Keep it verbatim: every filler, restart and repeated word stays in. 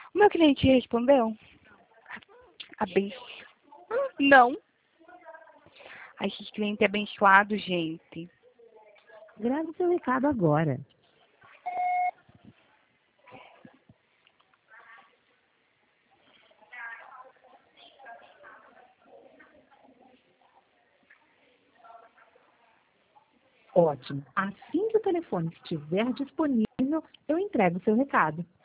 O meu cliente respondeu? Abenço... Não. Ai, esse cliente é abençoado, gente. Grave seu recado agora. Ótimo. Assim que o telefone estiver disponível, eu entrego o seu recado.